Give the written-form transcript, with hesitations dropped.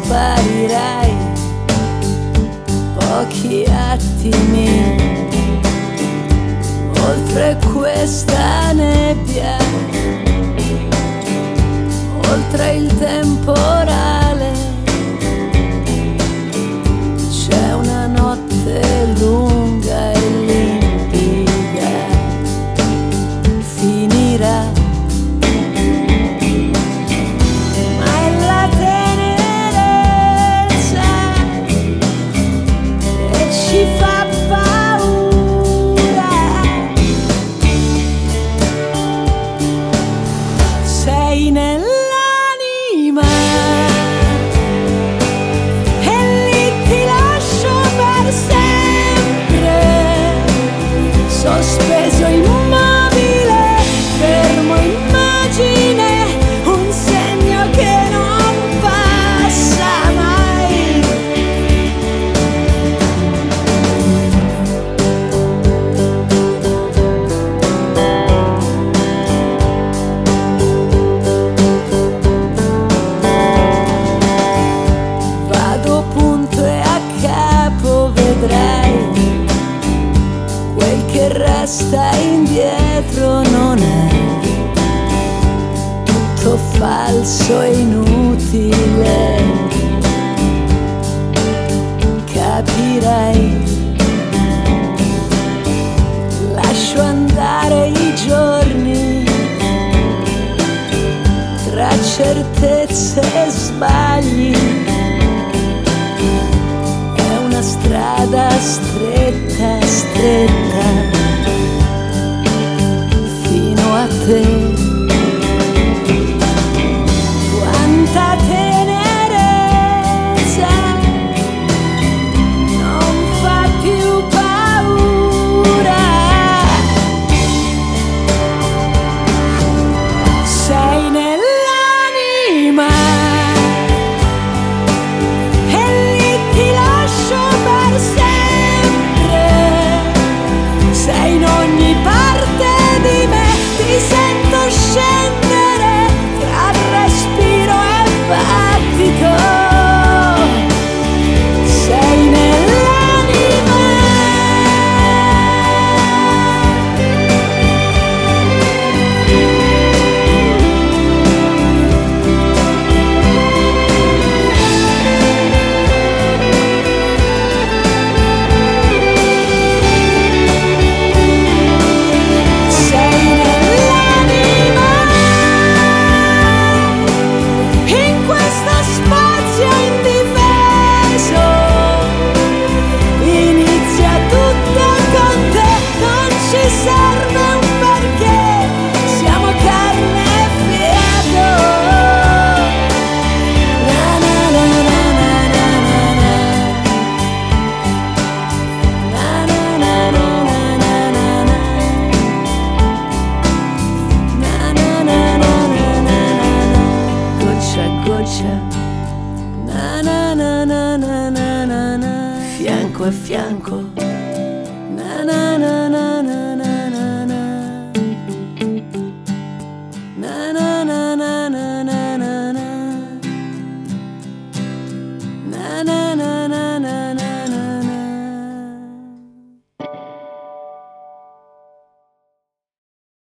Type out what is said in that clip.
sparirai pochi attimi oltre questa nebbia, oltre il temporale. C'è una notte lunga e limpida, finirà. Ma è la tenerezza che ci fa paura. Sei nell'anima e lì ti lascio per sempre, sospeso immobile, fermo immagine, un segno che non passa mai. Vado punto e a capo, vedrai, quel che resta indietro non è tutto falso e inutile. Capirai, lascio andare i giorni tra certezze e sbagli. È una strada stretta, stretta fino a te. Quanta tenerezza non fa più paura. Sei nell'anima e lì ti lascio per sempre. Sei in ogni parte di me, ti sento scendere tra respiro e battito. Sei nell'anima. Sei nell'anima. In questo spazio indifeso inizia tutto con te, non ci serve un perché, siamo carne e fiato. Na na na na na na na. Na na na na na na na na. Na na na na na na na. Goccia a goccia, na na na na na na na na. Fianco a fianco, na na na na